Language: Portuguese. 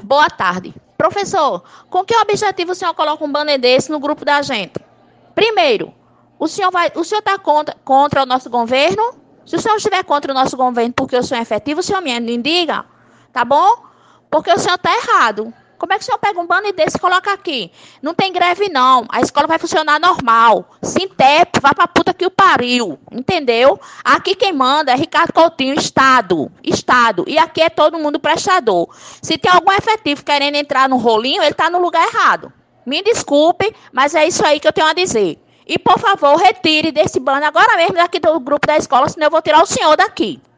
Boa tarde. Professor, com que objetivo o senhor coloca um banner desse no grupo da gente? Primeiro, o senhor está contra o nosso governo? Se o senhor estiver contra o nosso governo porque o senhor é efetivo, o senhor me diga, tá bom? Porque o senhor está errado. Como é que o senhor pega um banner desse e coloca aqui? Não tem greve, não. A escola vai funcionar normal. Sintep, vai pra puta que o pariu. Entendeu? Aqui quem manda é Ricardo Coutinho, Estado. Estado. E aqui é todo mundo prestador. Se tem algum efetivo querendo entrar no rolinho, ele tá no lugar errado. Me desculpe, mas é isso aí que eu tenho a dizer. E, por favor, retire desse banner agora mesmo daqui do grupo da escola, senão eu vou tirar o senhor daqui.